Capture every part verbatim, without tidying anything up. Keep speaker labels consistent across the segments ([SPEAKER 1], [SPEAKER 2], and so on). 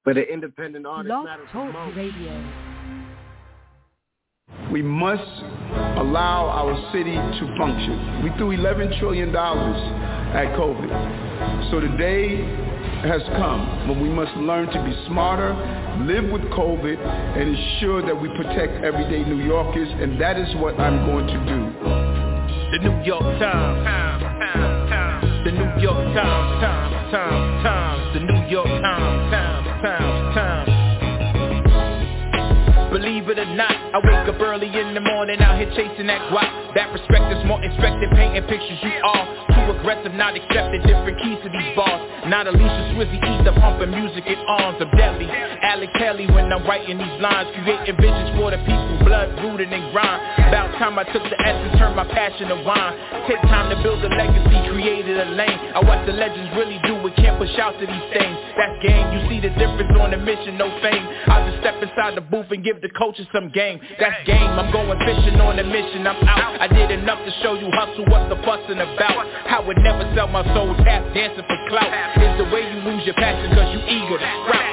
[SPEAKER 1] But an independent artist
[SPEAKER 2] Blog
[SPEAKER 1] matters
[SPEAKER 2] Talk
[SPEAKER 1] the most.
[SPEAKER 2] Radio.
[SPEAKER 3] We must allow our city to function. We threw eleven trillion dollars at COVID. So the day has come when we must learn to be smarter, live with COVID, and ensure that we protect everyday New Yorkers, and that is what I'm going to do.
[SPEAKER 4] The New York Times, Times, Times, Times. The New York Times, Times, Times, Times. The New York Times, Times, Times, Times. Believe it or not, I wake up early in the morning out here chasing that guap. That respect is more expected, painting pictures you are too aggressive, not accepted, different keys to these bars. Not Alicia Swizzy, ether, pumping music in arms of deadly. Alec Kelly when I'm writing these lines, creating visions for the people, blood rooted in grind. About time I took the essence, turned my passion to wine. Take time to build a legacy, created a lane. I watch the legends really do it, can't push out to these things. That's game, you see the difference on the mission, no fame. I just step inside the booth and give the coaches some game. That's game, I'm going fishing on a mission, I'm out. I did enough to show you hustle, what's the bustin' about. I would never sell my soul, tap dancing for clout. It's the way you lose your passion cause you eager to sprout.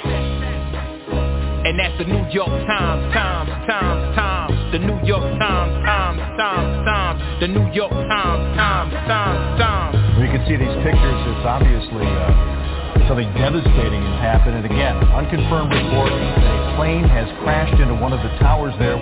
[SPEAKER 4] And that's the New York Times, Times, Times, Times. The New York Times, Times, Times, Times. The New York Times, Times, Times, Times.
[SPEAKER 5] Well, you can see these pictures, it's obviously uh, something devastating has happened. And again, unconfirmed report, a plane has crashed into one of the towers there.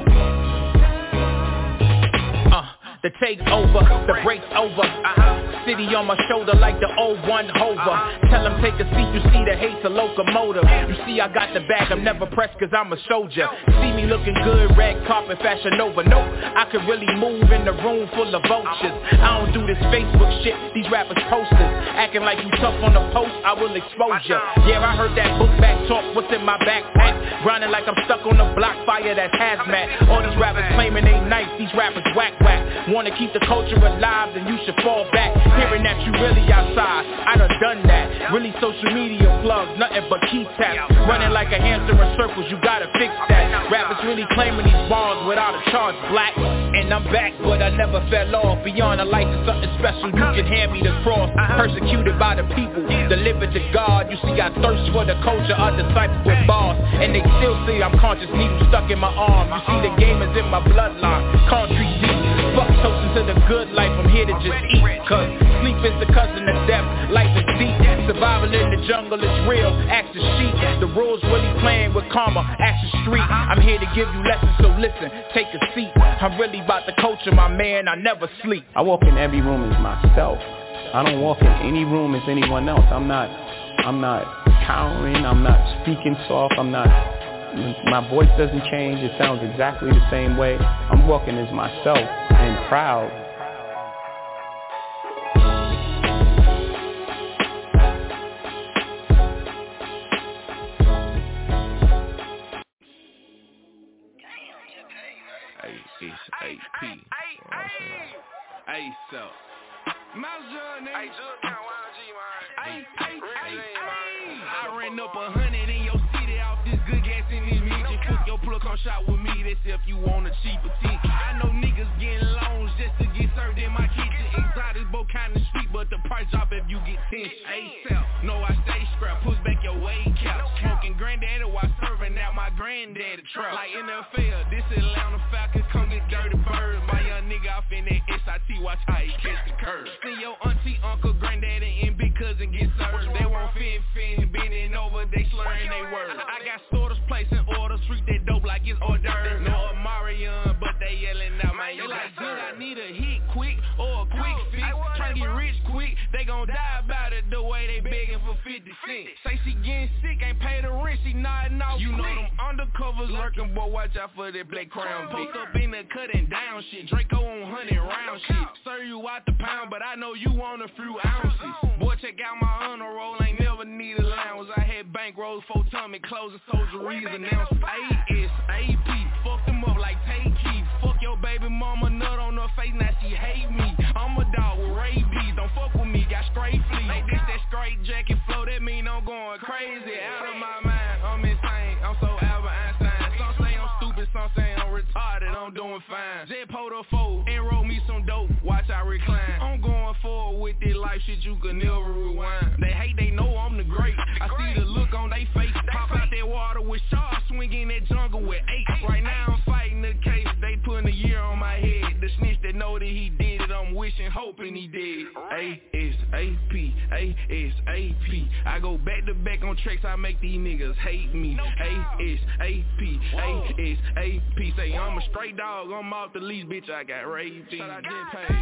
[SPEAKER 4] The take's over, the break's over. uh-huh. City on my shoulder like the oh one Hover. uh-huh. Tell them take a seat, you see the hate's a locomotive. You see I got the bag, I'm never pressed cause I'm a soldier. See me looking good, red carpet, fashion over. Nope, I could really move in the room full of vultures. I don't do this Facebook shit, these rappers posters. Acting like you tough on the post, I will expose ya. Yeah, I heard that book back talk, what's in my backpack? Grinding like I'm stuck on the block, fire that's hazmat. All these rappers claiming they nice, these rappers whack whack. Wanna keep the culture alive, then you should fall back. Hearing that you really outside, I done done that. Really social media plugs, nothing but key taps. Running like a hamster in circles, you gotta fix that. Rappers really claiming these bars without a charge, black. And I'm back, but I never fell off. Beyond a life is something special, you can hand me the cross. Persecuted by the people, delivered to God. You see I thirst for the culture, a disciple with bars. And they still see I'm conscious, needle stuck in my arm. You see the game is in my bloodline, country deep. Fuck toasting to the good life, I'm here to just eat. Cause sleep is the cousin of death, life is deep. Survival in the jungle is real, ask the sheep. The rules really playing with karma, ask the street. I'm here to give you lessons, so listen, take a seat. I'm really about the culture, my man, I never sleep.
[SPEAKER 6] I walk in every room as myself. I don't walk in any room as anyone else. I'm not, I'm not cowering, I'm not speaking soft, I'm not, my voice doesn't change, it sounds exactly the same way. I'm walking as myself and proud.
[SPEAKER 7] Hey, it's A P. Hey, so. Hey, I ran up a hundred in your city off this good gas in this midget. Cook your plug, come shop with me, that's if you want a cheaper ticket. I know niggas getting loans just to get served in my kitchen. Exotic, both kind of street, but the price drop if you get ten. A$AP, no I stay scrap, push back your weight cap. Smoking granddaddy while serving out my granddaddy truck. Like N F L, this Atlanta Falcons, come get dirty bird. My young nigga off in that S I T, watch how he catch the curve. See your auntie, uncle, granddaddy, and big cousin get served. They won't fin fin, bending over, they slurring they words. I got sorters placing orders, treat that dope like it's hors d'oeuvre. No Amarion, but they yelling out, man, you like good. I need a hit quick or a quick fix. Tryna get rich quick, they gon' die about it the way they begging for fifty cents. Say she getting sick, ain't pay the rent, she nodding off. You know them undercovers lurking, boy, watch out for that black crown. Post up in the cutting down shit, Draco on hundred round shit. Serve you out the pound, but I know you want a few ounces. Boy, check out my honor roll, ain't never need allowance. I had bankrolls, four tummy closing, soldieries announced. A S A P, fuck them up like take keys. Fuck your baby mama, nut on her face, now she hate me. I'm a dog with rabies, don't fuck with me, got straight fleas. Like this, that straight jacket flow, that mean I'm going crazy. Out of my mind, I'm insane, I'm so Albert Einstein. Some say I'm stupid, some say I'm retarded, I'm doing fine. Jet po the foe, enroll me some dope, watch I recline. I'm going forward with this life shit, you can never rewind. They hate, they know I'm the great. I see the look on they face, pop A S A P, A S A P. I go back to back on tracks, I make these niggas hate me. A S A P, A S A P. Say I'm a straight dog, I'm off the leash, bitch, I got raped. Shout out Jen Page.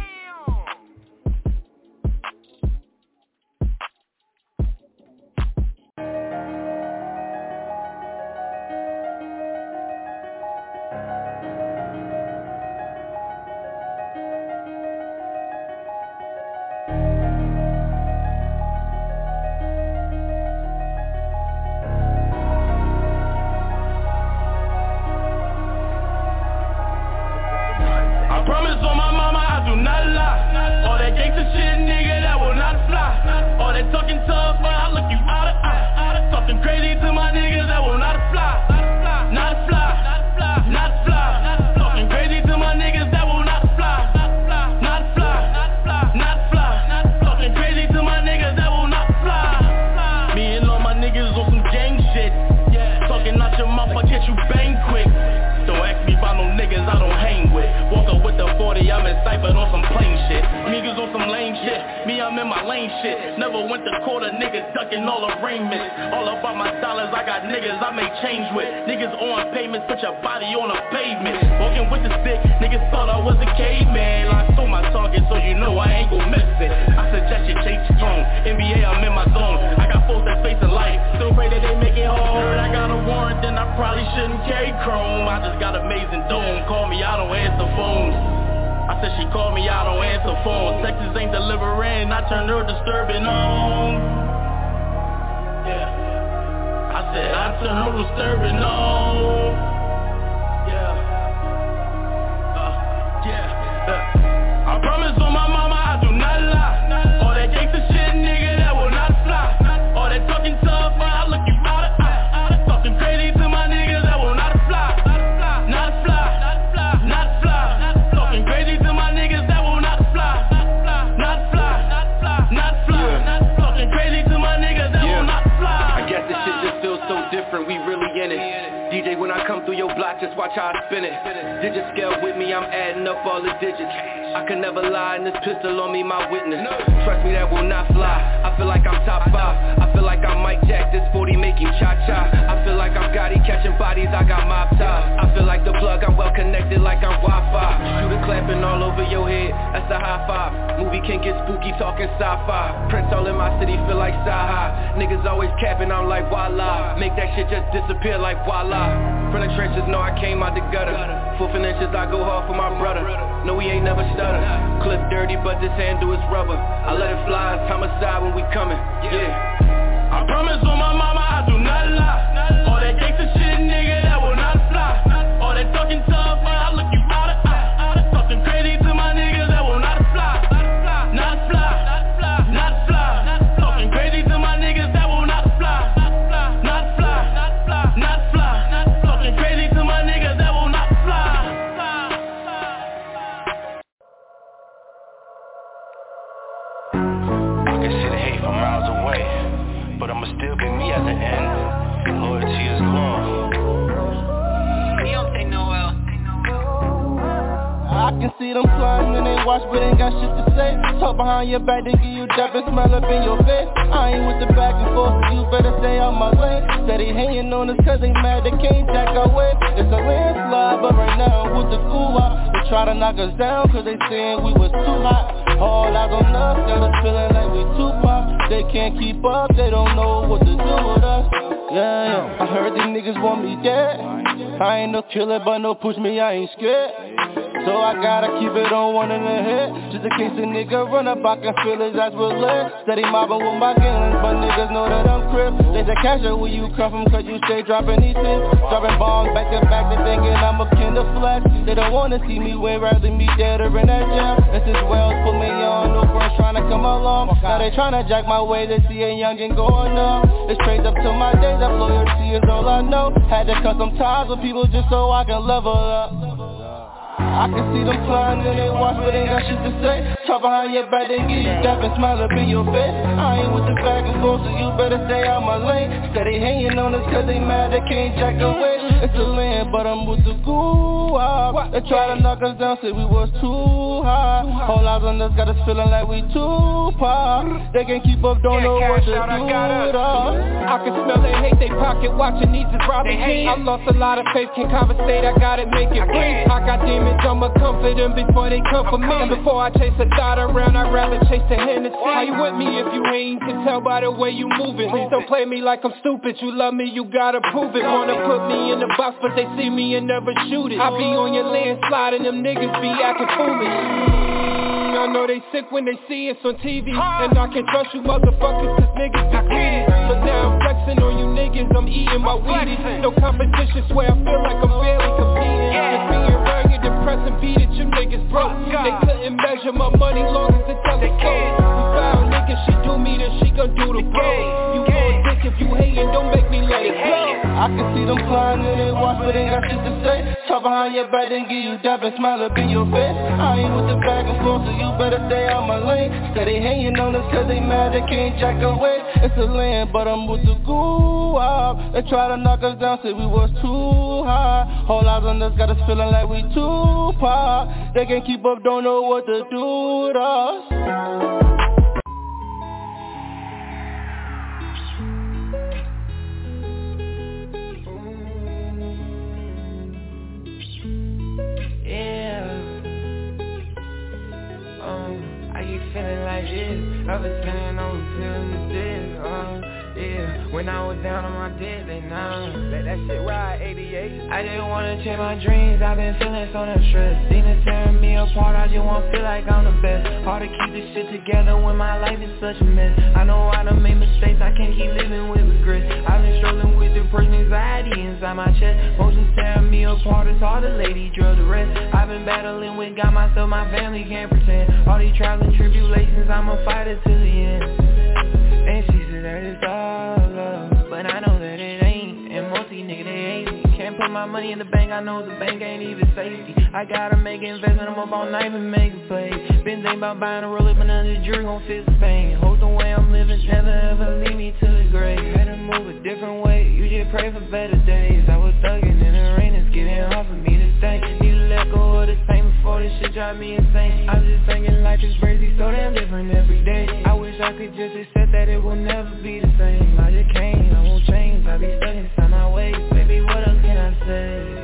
[SPEAKER 1] Killer, but no push me, I ain't scared. So I gotta keep it on one in the head, just in case a nigga run up, I can feel his ass with lead. Steady mobbing with my gangs, but niggas know that I'm crip. They say cash out where you come from, cause you stay dropping these tips. Dropping bombs back to back, they thinking I'm a kin of flex. They don't wanna see me win, rather me dead or in that jail. This is Wells, put me on, no friends trying to come along. Now they tryna jack my way, they see a youngin' going up. It's straight up to my days, that loyalty is all I know. Had to cut some ties with people just so I can level up. I can see them flying and they watch, but ain't got shit to say. Talk behind your back, they give you death and smile up in your face. I ain't with the back and forth, so you better stay out my lane. Steady hanging on us cause they mad, they can't jack away. It's a land, but I'm with the goo-wop. They try to knock us down, say we was too high. Whole eyes on us, got us feeling like we too pop. They can't keep up, don't know what to do with us.
[SPEAKER 2] I can smell they hate they pocket, watching these is robbing jeans. I lost a lot of faith, can't conversate, I gotta make it breathe. I got demons, I'ma comfort them before they come for me. And before I chase a dot around, I'd rather chase the Hennessy. How you with me if you ain't? Can tell by the way you moving. Please don't play me like I'm stupid, you love me, you gotta prove it. Wanna put me in the box, but they see me and never shoot it. I be on your landslide and them niggas be acting foolish. I know they sick when they see us on T V. And I can't trust you motherfuckers cause niggas be greedy. But now I'm flexing on you niggas, I'm eating my Wheaties. No competition, swear I feel like I'm barely competing. Just being around you depressing, beat it, you niggas broke. They couldn't measure my money long as the telescope. You foul niggas, she do me, then she gon' do the blow. You gon' dick if you hatin', don't make me let it blow.
[SPEAKER 1] I can see them flying in they watch, but ain't got shit to say. Talk behind your back, then give you dap and smile up in your face. I ain't with the back and forth, so you better stay out my lane. Steady hanging on us cause they mad, they can't jack away. It's a land, but I'm with the goo-wop. They try to knock us down, say we was too high. Whole eyes on us, got us feeling like we too pop. They can't keep up, don't know what to do with us.
[SPEAKER 8] Feeling like this, I was feeling over feeling this, uh, yeah. When I was down on my deathly now,
[SPEAKER 2] let that shit ride, eighty-eight.
[SPEAKER 8] I just wanna change my dreams, I've been feeling so much stress. Demons tearing me apart, I just wanna feel like I'm the best. Hard to keep this shit together when my life is such a mess. I know I done made mistakes, I can't keep living with regret. I've been struggling with depression, anxiety inside my chest. Emotions tearing me apart, it's hard to lady drug the rest. I've been battling with God, myself, my family can't pretend. All these trials and tribulations, I'm a fighter to the end. And she said that it's all love, but I know that it ain't. And most these niggas, they hate me. Can't put my money in the bank, I know the bank ain't even safety. I gotta make an investment, I'm up all night and make a play. Been thinking about buying a roller, but none of the jury gon' feel the pain. Hope the way I'm living never ever lead me to the grave. Had to move a different way, you just pray for better days. I was thugging in the rain, it's getting hard for me to think. Need to let go of this pain before this shit drive me insane. I'm just thinking life is crazy, so damn different every day. I wish I could just accept that it will never be the same. I just can't, I won't change, I be stuck inside my ways. Baby, what else can I say?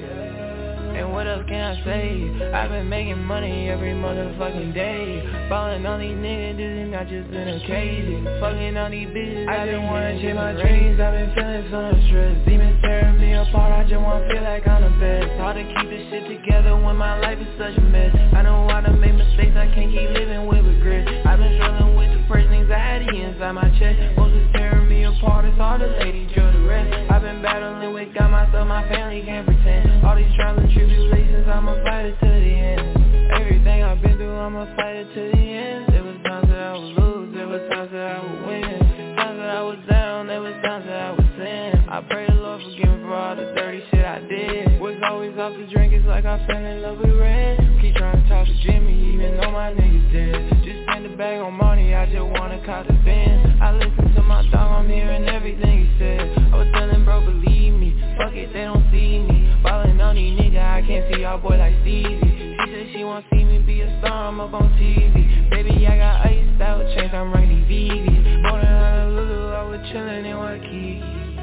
[SPEAKER 8] And what else can I say? I've been making money every motherfucking day. Ballin' on these niggas, this is not just an occasion. Fucking on these bitches, I just wanna chase my dreams. I've been feeling so much stress. Demons tearing me apart, I just wanna feel like I'm the best. Hard to keep this shit together when my life is such a mess. I know I done made mistakes, I can't keep living with regret. I've been struggling with depression, anxiety inside my chest. Emotions tearing me apart, it's hard to lady drug the rest. I've been battling with God, myself, my family can't pretend. All these trials and tribulations, I'ma fight it to the end. Everything I've been through, I'ma fight it to the end. There was times that I would lose, there was times that I would win. Times that I was down, there was times that I would sin. I pray the Lord forgive me for all the dirty shit I did. Was always off the drink, it's like I fell in love with red. Keep trying to talk to Jimmy, even though my niggas dead. Just spend the bag on money, I just wanna cop the Benz. I listen to my dog, I'm hearing everything he said. I was telling bro, believe me, fuck it, they don't see me. Ballin' on these niggas, I can't see y'all boy like Stevie. She said she wanna see me be a star, I'm up on T V. Baby, I got iced out chains, I'm running V V. More than Honolulu, I was chillin' in Waikiki.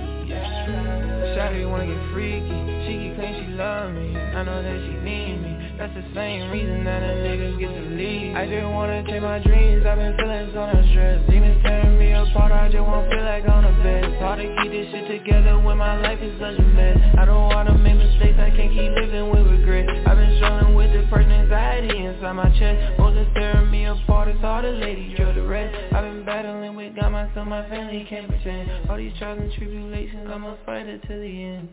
[SPEAKER 8] Shawty wanna get freaky, she keep claim she love me, I know that she need me. That's the same reason that a nigga get to leave. I just wanna change my dreams, I've been feeling so much stress. Demons tearing me apart, I just wanna feel like I'm the best. Hard to keep this shit together when my life is such a mess. I don't wanna make mistakes, I can't keep living with regret. I've been struggling with depression, anxiety inside my chest. Emotions tearing me apart, it's hard to lady drug the rest. I've been battling with God, myself, my family can't pretend. All these trials and tribulations, I'ma fight it to the end.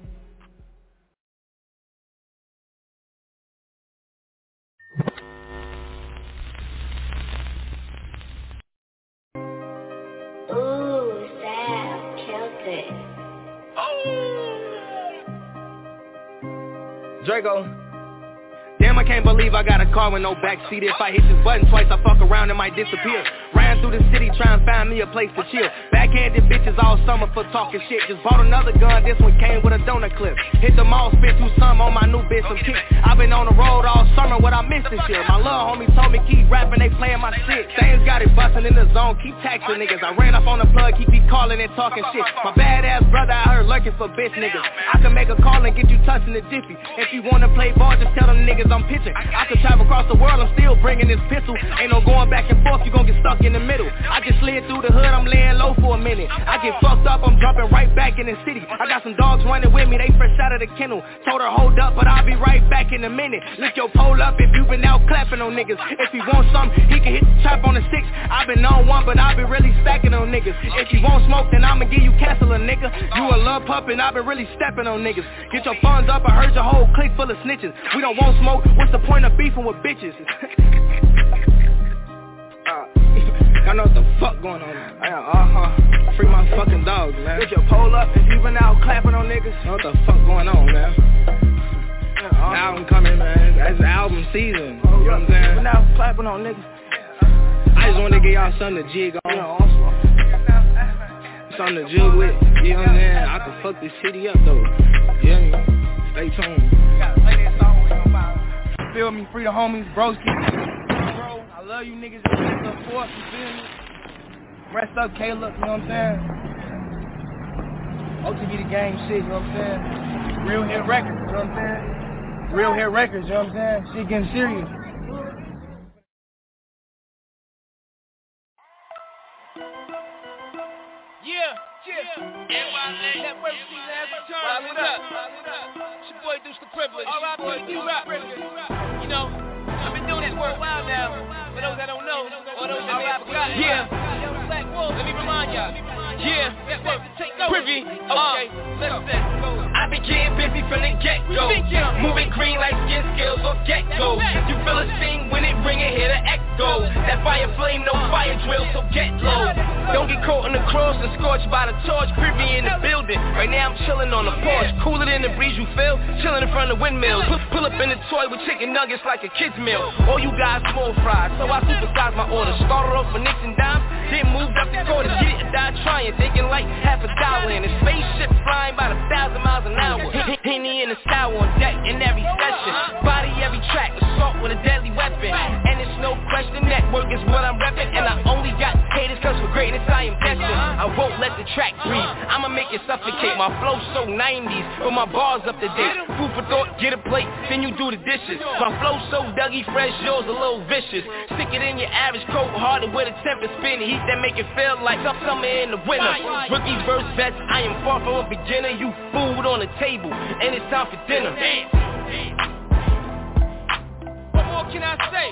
[SPEAKER 9] Ooh, Sal, killed it.
[SPEAKER 10] Oh. Draco. Damn, I can't believe I got a car with no backseat. If I hit this button twice, I fuck around and might disappear. Ran through the city trying to find me a place to chill. Backhanded bitches all summer for talking shit. Just bought another gun, this one came with a donut clip. Hit the mall, spent through some on my new bitch some kick. I've been on the road all summer, what I missed this year. My little homie told me keep rapping, they playing my shit. Things got it bustin' in the zone, keep taxing niggas. I ran up on the plug, keep he calling and talking shit. My badass brother out here lurking for bitch niggas. I can make a call and get you touching the jiffy. If you wanna play ball, just tell them niggas I'm pitching. I could travel across the world, I'm still bringing this pistol. Ain't no going back and forth, you gon' get stuck in the middle. I just slid through the hood, I'm laying low for a minute. I get fucked up, I'm jumping right back in the city. I got some dogs running with me, they fresh out of the kennel. Told her hold up, but I'll be right back in a minute. Lift your pole up if you been out clapping on niggas. If he want something, he can hit the trap on the six. I been on one, but I been really stacking on niggas. If you want smoke, then I'ma give you castle a nigga. You a love pup and I been really stepping on niggas. Get your funds up, I heard your whole clique full of snitches. We don't want smoke, what's the point of beefing with bitches? uh, I know what the fuck going on. Uh-huh. Free my fucking dogs, man. Get your pole up if you been out clapping on niggas. Know what the fuck going on, man? Uh-huh. Album coming, man. That's album season. You know what I'm saying? Been out clapping on niggas. I just wanna get y'all something to jig on. Something to jig with. You know what I'm saying? I can fuck this city up though. Yeah, stay tuned. Feel me? Free the homies, broski. Bro, I love you niggas. Rest up forth, you feel me? Rest up, Caleb. You know what I'm saying? O T B the game shit. You know what I'm saying? Real hit records. You know what I'm saying? Real hit records. You know what I'm saying? Shit getting serious.
[SPEAKER 7] Yeah, yeah. N Y A Network, see last return. What up? It's your boy Deuce the Privilege. All right, boy, you rock. You know, I've been doing this for a while now. For those that don't know, or those that may have forgotten. Yeah. Let me remind y'all. Yeah. Privy. Okay. Let's go. I be getting busy from the get-go. Moving green like skin scales or get-go. You feel a sting when it ring and hear the echo. That fire flame, no fire drill, so get low. Don't get caught in the cross and scorched by the torch. Privy in the building. Right now I'm chilling on the porch. Cooler than the breeze you feel. Chilling in front of windmills. Pull up in the toy with chicken nuggets like a kid's meal. All you guys small fries, so I supersize my order. Started off with nicks and dimes, then moved up the quarters. Get it or die trying, taking like half a dollar in a spaceship flying by a thousand miles an hour. Henny in the sour on deck in every session. Body every track, assault with a deadly weapon. And it's no question, network is what I'm repping. And I only got haters cause for greatness I am destined. I won't let the track breathe, I'ma make it suffocate. My flow so nineties, but my bars up to date. Food for thought, get a plate, then you do the dishes. My flow so Dougie fresh, yours a little vicious. Stick it in your average coat, harder with a temper spin. Heat that make it feel like summer in the winter. Rookies versus vets, I am far from a beginner. You food on the table, and it's time for dinner. What more can I say?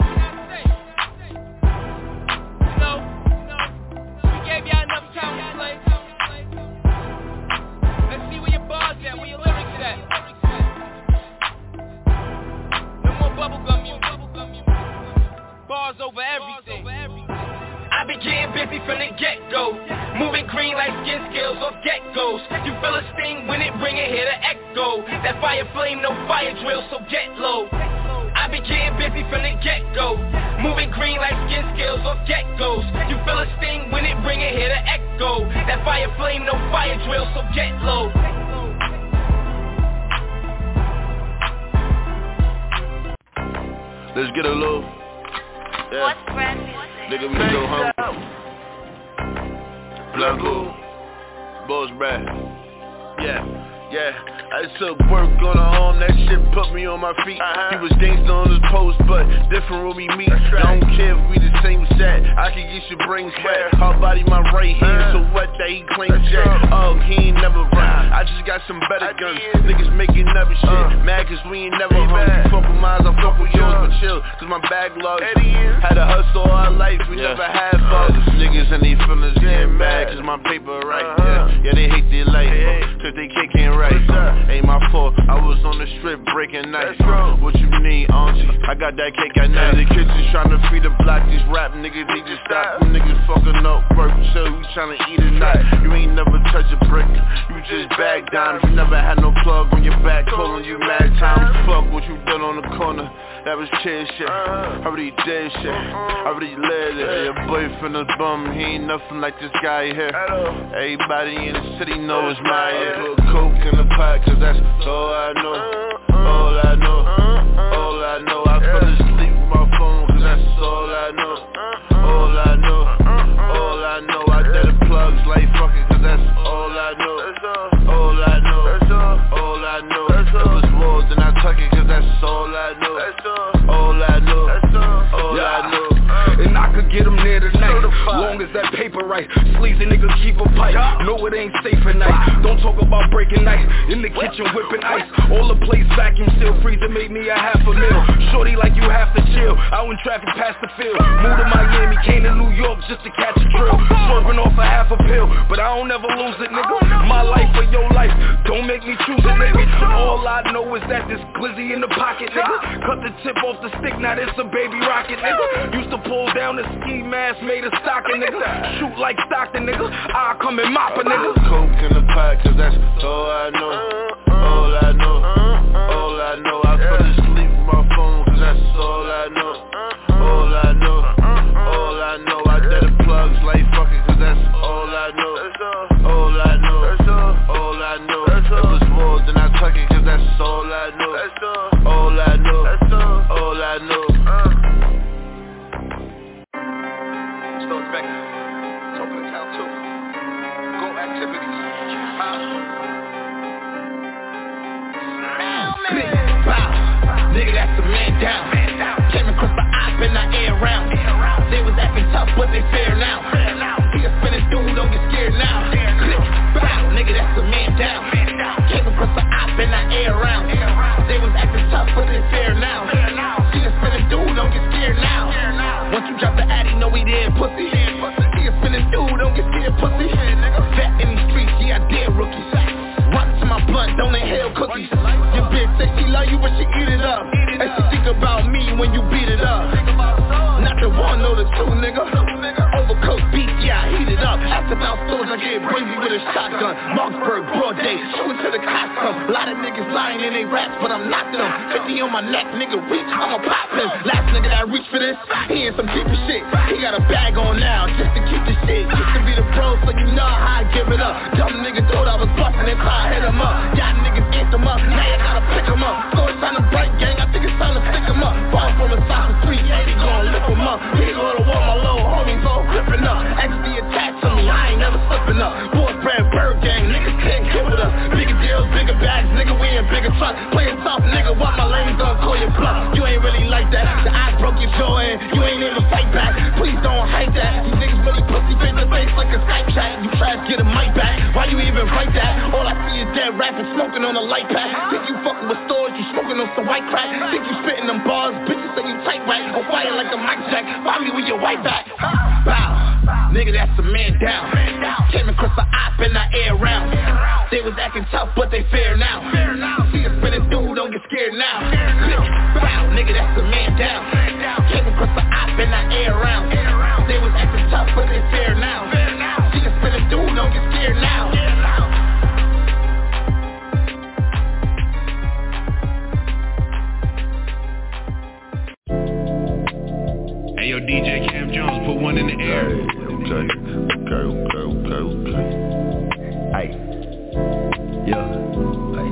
[SPEAKER 7] You know, we gave y'all enough time to play. Let's see where your bars at, where your lyrics at. No more bubblegum music. Bars over everything. I be getting busy from the get-go. Moving green like skin scales or get-goes. You feel a sting when it ring and hear the echo. That fire flame, no fire drill, so get low. I be getting busy from the get-go. Moving green like skin scales or get-goes. You feel a sting when it ring and hear the echo. That fire flame, no fire drill, so get low.
[SPEAKER 11] Let's get a little. Yeah.
[SPEAKER 9] What's brand new?
[SPEAKER 11] Nigga, we so humble. Blanco, Boss Brad. Yeah, yeah. I took work on the arm, that shit put me on my feet. Uh-huh. He was gangsta on his post, but different when we meet. Right. I don't care if we the same set, I can get your brains wet. Hard body my right hand, uh-huh. So what that he claims that. Oh, he ain't never run, I just got some better guns. Niggas making never shit, uh, mad cause we ain't never hung. You fuck with mine, I fuck with yours, but chill, cause my backlog had a hustle all our life, we yeah. never had fun. Uh, niggas and these feelings getting mad, cause my paper right. Uh-huh. Yeah. yeah, they hate their life, hey, cause they kicking right. Ain't ain't my fault. I was on the strip breaking nights. What you need, auntie? I got that cake at night. In the kitchen trying to feed the block. These rap niggas need to stop. Them niggas fucking up work. So we trying to eat it night. You ain't never touch a brick. You just bag down. You never had no plug on your back. Calling you mad times. Fuck what you done on the corner. That was chill shit. I already did shit. I already lived it. Your boyfriend is bum. He ain't nothing like this guy here. Everybody in the city knows my yeah. Put coke in the pot, cause that's all I know. All I know. All I know. I fell asleep with my phone, cause that's all I know. All I know. All I know. I did the plugs like fuck it, cause that's all I know. All I know. All I know. If it's walls, then I tuck it, cause that's all I know. All I know, all I know.
[SPEAKER 12] And I could get them there tonight, long as that paper right. Sleazy nigga keep a pipe, know it ain't safe at night. Don't talk about breaking night, in the kitchen whipping ice. All the plates vacuum still freezer made me a half a mil. Shorty like you have to chill, out in traffic past the field. Moved to Miami, came to New York just to catch a drill. Swerving off a half a pill, but I don't ever lose it nigga. My life or your life, don't make me choose it nigga. All I know is that this glizzy in the pocket nigga. Cut the tip off the stick, now this a baby rocket nigga. Used to pull down the ski mask, made a stocking nigga. Shoot like Stockton nigga, I come and mop a nigga.
[SPEAKER 11] Coke in the pot, cause that's all I know. All I know, all I know. I fell asleep with my phone, cause that's all I know. All I know, all I know. I did the plugs like fuck it, cause that's all I know. All I know, all I know. If it's more than I tuck it, cause that's all I know. All I know, all I know.
[SPEAKER 13] Nigga, that's the man down. Came across the op in the air round. They was acting tough, but they fair now. See a spinning dude, don't get scared now. Bow, nigga, that's the man down. Came across the op in the air round. They was acting tough, but they fair now. See a spinning dude, don't get scared now. Once you drop the addy, know we there, pussy. See a spinning dude, don't get scared, pussy. Vet in the streets, yeah, I dare rookies. Run to my blunt, don't inhale cookies. Your bitch say she love you, but she eat it up. And she think about me when you beat it up. Not the one, know the two, nigga. Overcoat beat, yeah, I heat it up. Ask about stores, I get crazy with a shotgun. Marksburg, broad day, shooting to the cops come. A lot of niggas lying in they raps, but I'm not them. fifty on my neck, nigga, reach, I'ma pop him. Last nigga that reached for this, he in some deeper shit. He got a bag on now, just to keep the shit. Used to be the pro, so you know how I give it up. Dumb nigga thought I was busting it, so I hit him up. Y'all niggas ate them up, now you gotta pick him up. So it's time to break gang, I think it's time to stick him up. Fall from the side of three eighty, gon' lift him up. He go to war, my little homies all gripping up. X D attached to me, I ain't never slipping up. Boy, brand bird gang, niggas can't get with us. Bigger deals, bigger bags, nigga, we in bigger trucks. Playing tough, nigga, while my lanes don't call your bluff. You ain't really like that, the eye broke your jaw and you ain't even fight back. Please don't hate that, these niggas really pussy face to face like a Skype chat. You try to get a mic back, why you even write that? All I see is dead rapping, smoking on a light pack. Think you fucking with stores, you smoking on some white crack. Think you spitting them bars, bitches say you tight right. On fire like a mic check, find me with your white back. Bow, nigga, that's the man down. Came across the op in the air round. They was acting tough, but they fair now. See a spinning dude, don't get scared now. Bow, nigga, that's the man down. Came across the op in the air round. They was acting tough, but they fair now. See a spinning dude, don't get scared now.
[SPEAKER 7] Hey yo, D J Cam Jones, put one in the air.
[SPEAKER 11] Okay, okay, okay, okay, okay.
[SPEAKER 14] Ay, yeah, ay.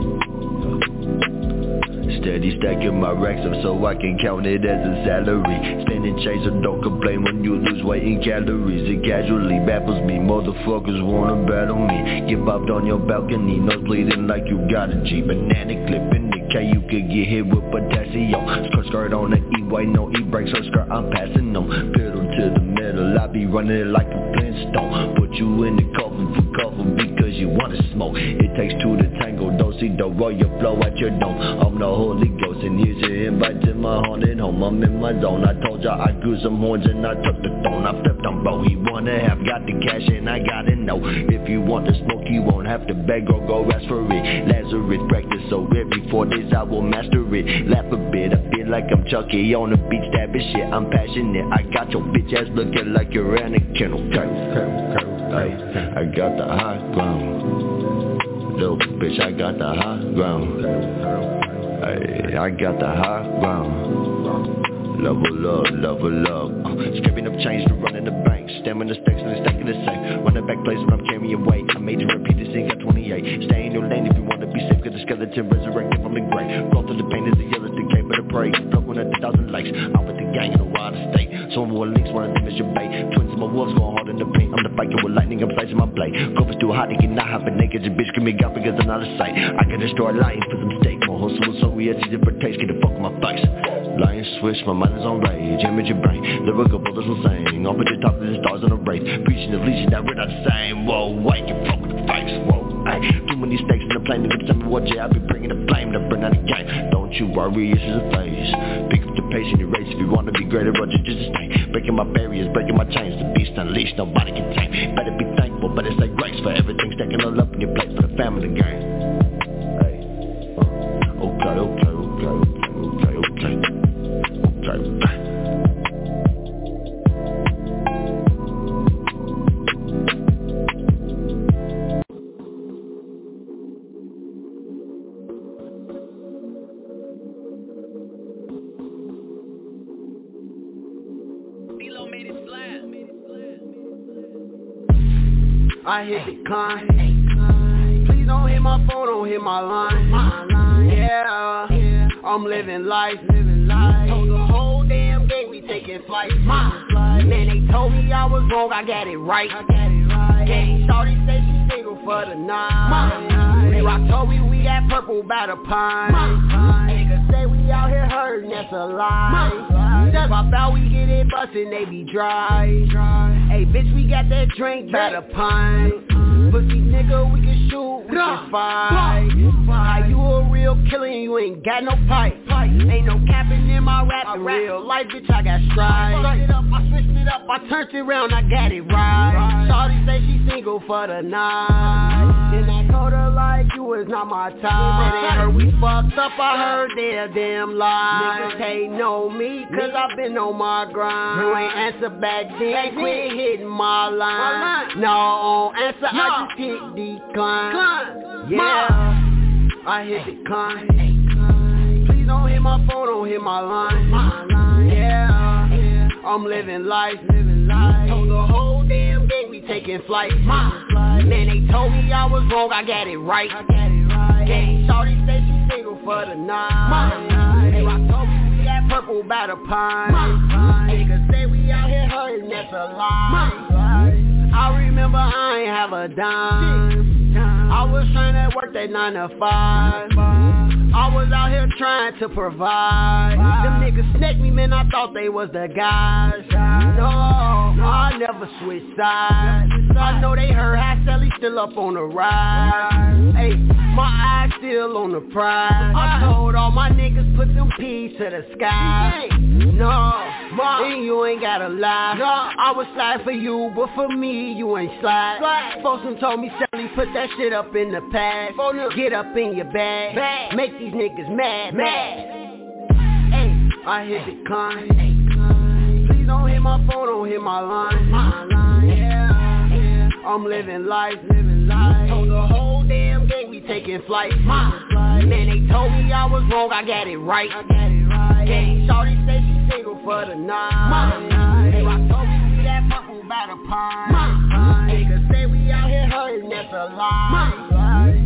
[SPEAKER 14] Steady stacking my racks up so I can count it as a salary. Spending change, so don't complain when you lose weight in calories. It casually baffles me, motherfuckers wanna battle me. Get bopped on your balcony, nose bleeding like you got a G. Banana clip in the K, you could get hit with potassium. Skirt skirt on the E-way, no E-brakes, so skirt I'm passing them. Pedal to the metal, I be running it like a Flintstone. Put you in the coffin for cover because you wanna smoke. It takes two to tango, those see the royal flow at your dome. I'm the Holy Ghost and here's your invite to my haunted home. I'm in my zone, I told y'all I grew some horns and I took the throne. I flipped on bro, he wanna have, got the cash and I gotta know. If you want to smoke, you won't have to beg or go ask for it. Lazarus practice so every four days I will master it. Laugh a bit, I feel like I'm Chucky on the beach stabbing shit. I'm passionate, I got your bitch ass looking like you're Anakin. Okay, okay, okay, okay. I got the high ground. Little bitch, I got the high ground. Ay, I got the high ground. Level up, level up. Uh, scraping up change to running the bank. Stemming the stacks and the stack of the safe. Running back places when I'm carrying weight. I made you repeat this thing got twenty-eight. Stay in your lane if you wanna be safe. Cause the skeleton resurrected from the grave. Go through the pain as the yellow decay, but I pray. Broke one hundred thousand likes. I'm with the gang in the wider state. Some more links, one of them is your bait. Twins of my wolves going hard in the paint. I'm the biker with lightning, I'm slicing my blade. Cover's too hot, they cannot hop in naked. Your bitch screaming out because I'm not a sight. I can destroy lying for some steak. More hustle, so we had different taste. Get the fuck with my face. Lying switch, my mind is on rage. Image your brain, lyrical bullets will sing. Off at the top of the stars on the race. Preaching the legion that we're not the same. Whoa, why you fuck with the face? Whoa, ay. Too many stakes in the plane. Nigga tell me what, yeah, I be bringing the flame to burn out the game. Don't you worry, it's just a phase. Pick up the pace in your race. If you wanna be greater, Roger, just stay. Breaking my barriers, breaking my chains. The beast unleashed, nobody can tame. Better be thankful, but it's like grace for everything stacking all up in your plate for the family game. Hey, uh, okay, okay, okay, okay, okay, okay. Okay.
[SPEAKER 15] I hit decline. Please don't hit my phone, don't hit my line. Yeah, I'm living life. Told the whole damn gang we taking flight. Man, they told me I was wrong, I got it right. Gang shawty say she single for the night. They rock told me we got purple by the pine. Niggas say we out here hurting, that's a lie. That's why about we get it bustin', they be dry. Hey bitch, we got that drink by the pine. Pussy nigga, we can shoot, we can fight. How you a real killer and you ain't got no pipe. Ain't no capping in my rap, in real life, bitch, I got strides. I switched it up, I switched it up, I turned it around, I got it right. Shawty say she single for the night. Then I told her like you was not my type. They heard we fucked up, I heard their damn lies. Niggas hate know me, cause I been on my grind. You ain't answer back then, quit hitting my line. No, answer, I just hit decline. Yeah, I hit decline. Please don't hit my phone, don't hit my line. Yeah, I'm living life. Told the whole damn gang we taking flight. Man, they told me I was wrong, I got it right. Gang shawty say she single for the night. They rock told me we got purple by the pine. Niggas say we out here hurting, that's a lie. I remember I ain't have a dime. I was trying to work that nine to five. I was out here trying to provide. Them niggas snaked me, man, I thought they was the guys. No, I never switched sides. I know they heard High Sally still up on the rise. Hey, my eyes still on the prize. I told all my niggas put them P's to the sky. No, ma, and you ain't gotta lie. No, I was slide for you, but for me, you ain't slide. Folks done told me, Sally, put that shit up in the past. Get up in your bag, make these niggas mad, mad. Hey, I hit decline. Please don't hit my phone, don't hit my line. Yeah, I'm living life. Told the whole damn gang we taking flight. Man, they told me I was wrong, I got it right. Gang shawty say she single for the night. They rock told me we that purple by the pine. Niggas say we out here hurting, that's a lie.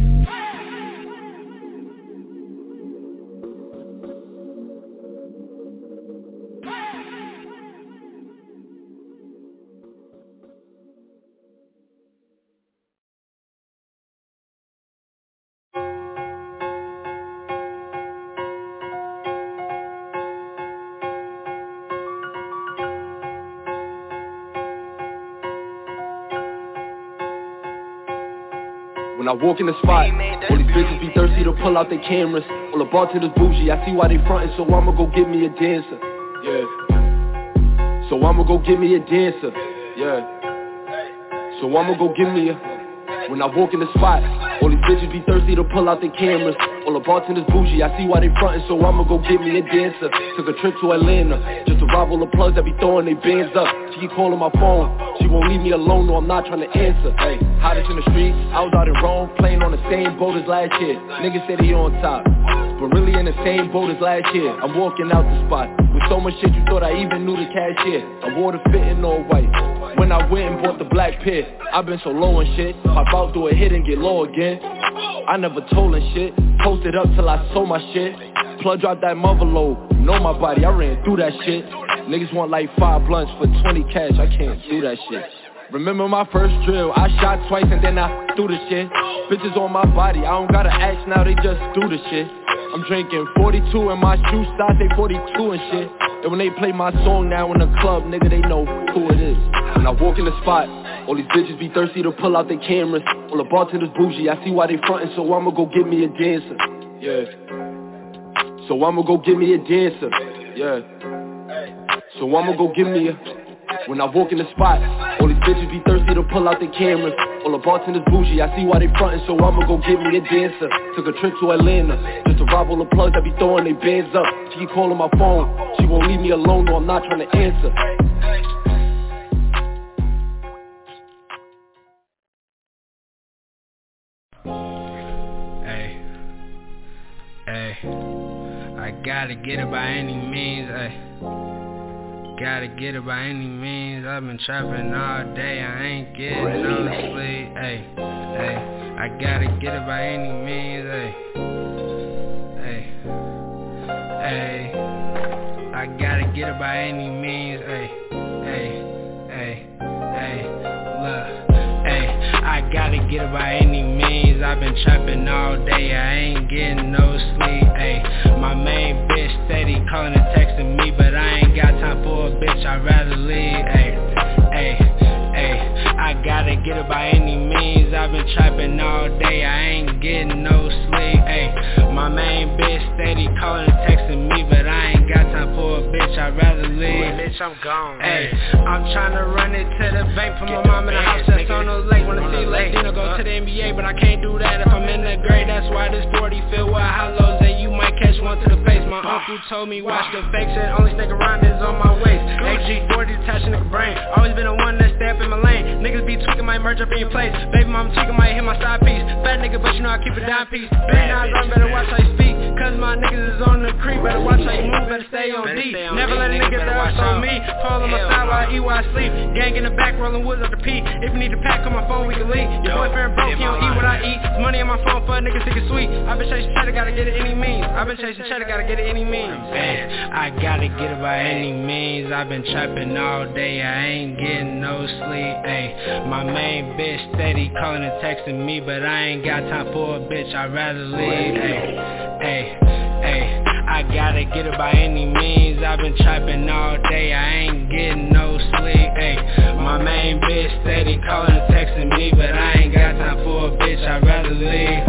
[SPEAKER 16] When I walk in the spot, all these bitches be thirsty to pull out their cameras. All the bartenders bougie, I see why they frontin', so I'ma go get me a dancer. Yeah. So I'ma go get me a dancer. Yeah. So I'ma go get me a. When I walk in the spot, all these bitches be thirsty to pull out their cameras. All the bartenders bougie, I see why they frontin', so I'ma go get me a dancer. Took a trip to Atlanta, just to rob all the plugs that be throwing they bands up. She keep calling my phone, she won't leave me alone, no I'm not trying to answer. Hey, hottest in the streets, I was out in Rome, playing on the same boat as last year. Niggas said he on top, but really in the same boat as last year. I'm walking out the spot, with so much shit you thought I even knew the cashier. I wore the fitting all white, when I went and bought the black pair. I've been so low and shit, pop out, do a hit and get low again. I never told and shit, posted up till I sold my shit. Plug dropped that mother load, you know my body, I ran through that shit. Niggas want like five blunts for twenty cash, I can't do that shit. Remember my first drill, I shot twice and then I threw the shit. Bitches on my body, I don't gotta ask now, they just do the shit. I'm drinking forty-two and my shoe size say forty-two and shit. And when they play my song now in the club, nigga, they know who it is. When I walk in the spot, all these bitches be thirsty to pull out their cameras. All the bartenders bougie, I see why they frontin', so I'ma go get me a dancer. Yeah. So I'ma go get me a dancer. Yeah. So I'ma go get me a. When I walk in the spot, all these bitches be thirsty to pull out their cameras. All the bartenders bougie, I see why they frontin', so I'ma go get me a dancer. Took a trip to Atlanta, just to rob all the plugs that be throwing they bands up. She keep calling my phone, she won't leave me alone, no I'm not trying to answer.
[SPEAKER 17] Hey, hey, I gotta get it by any means, hey. Gotta get it by any means. I've been trapping all day, I ain't getting no sleep. Ay, ay, I gotta get it by any means. Ay, ay, ay, I gotta get it by any means. Ay, ay, ay, ay, look. Ay, I gotta get it by any means. I've been trapping all day, I ain't getting no sleep. Ay, my main bitch steady calling and texting me, but I ain't got time for a bitch, I'd rather leave. Ay, ay, ay, I gotta get it by any means. I've been trapping all day, I ain't getting no sleep. Ay, my main bitch steady calling and texting me, but I ain't got time for a bitch, I'd rather leave.
[SPEAKER 10] Bitch, I'm gone.
[SPEAKER 17] Ay, I'm tryna run it to the bank for my mom in the house that's on the lake. Wanna see Latino go to the N B A, but I can't do that if I'm in the grade. That's why this forty filled with hollows, and you might catch one to the face. My uncle told me watch the fakes, and only stick around is on my waist. X G forty detaching the brain, always been the one that stay up in my lane. Niggas be tweaking, might merge up in your place. Baby mama tweaking, might hit my side piece. Fat nigga, but you know I keep it down piece. Big nines on, better watch how you speak, cause my niggas is on the creep. Better watch how you move, better stay on D. Never let a nigga get the on me. Fall on my side while I eat while I sleep. Gang in the back, rolling woods up the P. If you need to pack on my phone, we can leave. Your boyfriend broke, he don't eat what I eat. It's money on my phone for a nigga think it's sweet. I've been chasing cheddar, gotta get it any means. I've been chasing cheddar, gotta get it any means. Ay, I gotta get it by any means. I've been trapping all day, I ain't getting no sleep. Ay, my main bitch steady calling and texting me, but I ain't got time for a bitch, I'd rather leave. Ay, ay, ay, I gotta get it by any means. I've been trapping all day, I ain't getting no sleep. Ay, my main bitch steady calling and texting me, but I ain't got time for a bitch, I'd rather leave.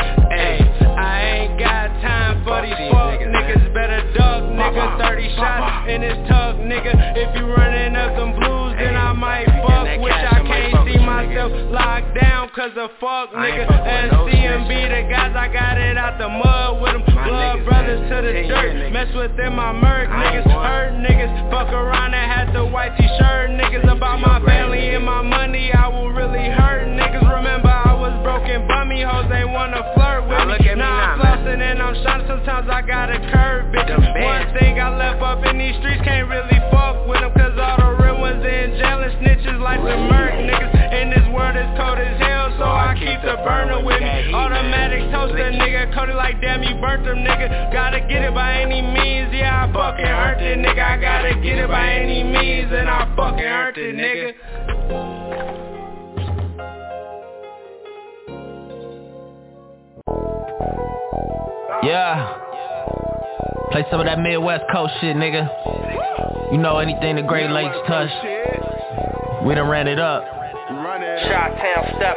[SPEAKER 17] Ay, I ain't got time for these fuck niggas, better dog nigga, thirty shots in this tug nigga. If you running up them blues, then I might fuck, which I can't see myself locked down, cause of fuck nigga. And C M B the guys, I got it out the mud with them, blood brothers to the dirt, mess with them, my merc niggas, hurt niggas, fuck around and had the white t-shirt niggas. About my family and my money, I will really hurt niggas. Remember I was broken bummy hoes, they wanna flirt with me. Now I'm flossing and I'm shining, sometimes I got a curve, bitch. One thing I left up in these streets, can't really fuck with them, cause all the real ones in jail and snitches like the merc niggas. And this world is cold as hell, so I keep the burner with me. Automatic toaster nigga, coated like damn you burnt them nigga. Gotta get it by any means, yeah I fucking earned it nigga. I gotta get it by any means, and I fucking earned it nigga.
[SPEAKER 18] Yeah, play some of that Midwest Coast shit, nigga. You know anything the Great Lakes touch, we done ran it up.
[SPEAKER 10] Chi-Town step,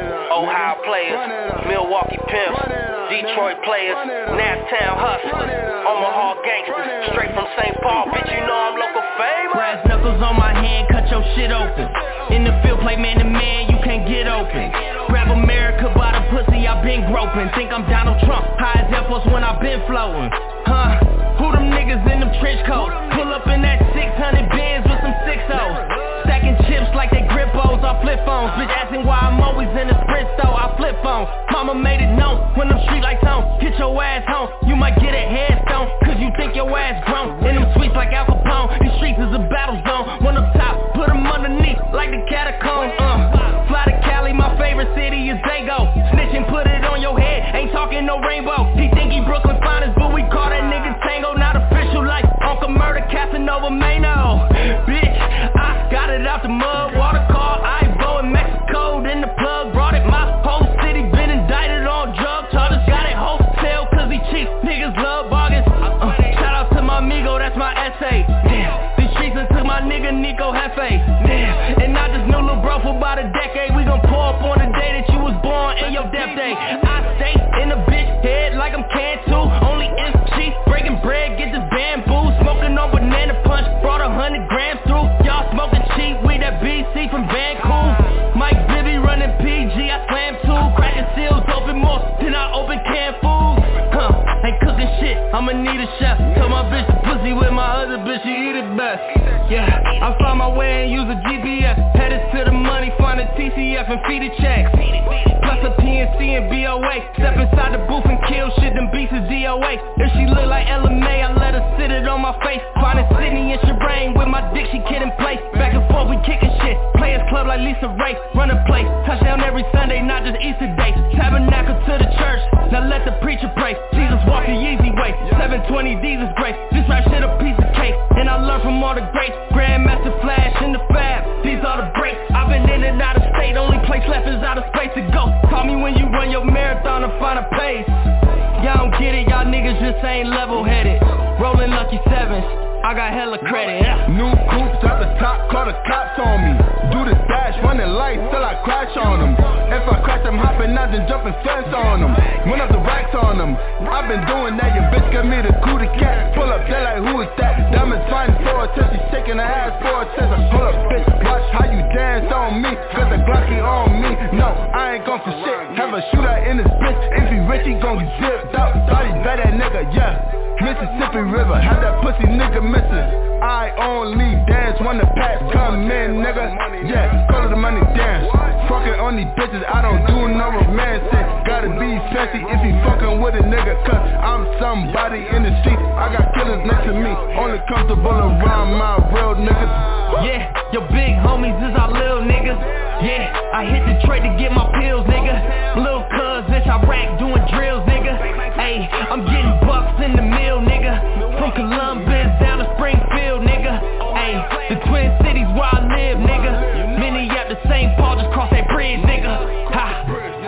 [SPEAKER 10] Ohio players, Milwaukee pimps, Detroit players, Nassau hustlers, Omaha gangsters, straight from Saint Paul, bitch, you know I'm local famous.
[SPEAKER 19] Brass knuckles on my hand, cut your shit open. In the field, play man to man, you can't get open. Grab America by the pussy, I been groping. Think I'm Donald Trump, high as Air Force when I been floating. Huh? Who them niggas in them trench coats? Pull up in that six hundred Benz with some six O's. Stacking chips like they grippos, I flip phones. Bitch asking why I'm always in the sprint store, I flip phones. Mama made it known when them street lights on. Get your ass home, you might get a headstone, cause you think your ass grown. In them streets like Al Capone, these streets is a battle zone. One up top, put them underneath like the catacombs. Uh, fly to Cali, my favorite city is Dago. Snitch and put it on your head, ain't talking no rainbow. He think he Brooklyn finest, but we call that nigga Tango. Not official like Uncle Murder, Casanova Mano. Bitch, I got it out the mud, water car, Ivo in Mexico, then the plug brought it. My whole city been indicted on drug charges. Got it wholesale cause he cheap, niggas love bargains. uh, Shout out to my amigo, that's my essay. Damn, these streets done took my nigga Nico Hefe. Damn, and I just knew Lil Bro for about a decade. We gon' pull up on the day that you was born in your death day. I stay in the bitch head like I'm can too. Only in cheap, breaking bread, get this bamboo. Smoking on banana punch, brought a hundred grams through. Y'all smoking cheap, we that B C from Vancouver. Mike Bibby running P G, I slam two. Cracking seals, open more, then I open canned food. Huh, ain't cooking shit, I'ma need a chef. Tell my bitch to pussy with my other bitch, she eat it best. Yeah, I find my way and use a G P S. Headed to the money, find a T C F and feed it checks. Plus a P N C and B O A. Step inside the booth and kill shit, them beats is D O A. If she look like Ella May, I let her sit it on my face. Finding Sydney and Shireen with my dick, she kid in place. Back and forth, we kicking shit. Players club like Lisa Ray. Run a place, touchdown every Sunday, not just Easter Day. Tabernacle to the church, now let the preacher pray. Jesus walk the easy way, seven twenty D's is great. This rap shit a piece of cake, and I learned from all the greats. Grandmaster Flash in the fab, these are the breaks. I've been in and out of state, only place left is out of space to go. Call me when you run your marathon to find a pace. Y'all don't get it, y'all niggas just ain't level-headed. Rolling lucky sevens, I got hella credit. Yeah.
[SPEAKER 3] New coops at the top, call the cops on me. Do the dash, running lights till I crash on them. If I crash, I'm hopping out and jumping fence on them. Run up the racks on them. I've been doing that, your bitch got me the cootie cat. Pull up, they like, who is that? Diamonds fighting for her till she shaking her ass for her since I pull up, bitch. Watch how you dance on me, cause the Glocky on me. No, I ain't gon' for shit. Have a shootout in this bitch. If he rich, he gon' get zipped up. Thought he bet that nigga, yeah. Mississippi River, have that pussy nigga missing. I only dance when the packs come in, nigga. Yeah, call it the money dance. Fucking on these bitches, I don't do no romancing. Gotta be fancy if you fucking with a nigga, cause I'm somebody in the street. I got killers next to me, only comfortable around my real niggas.
[SPEAKER 19] Yeah, your big homies is our little niggas. Yeah, I hit Detroit to get my pills, nigga. Lil' cuz in Iraq doing drills, nigga. Ayy, I'm getting bucks in the mill, nigga. From Columbus down to Springfield, nigga. Ayy, the Twin Cities where I live, nigga. Minneapolis, Saint Paul, just cross that bridge, nigga. Ha.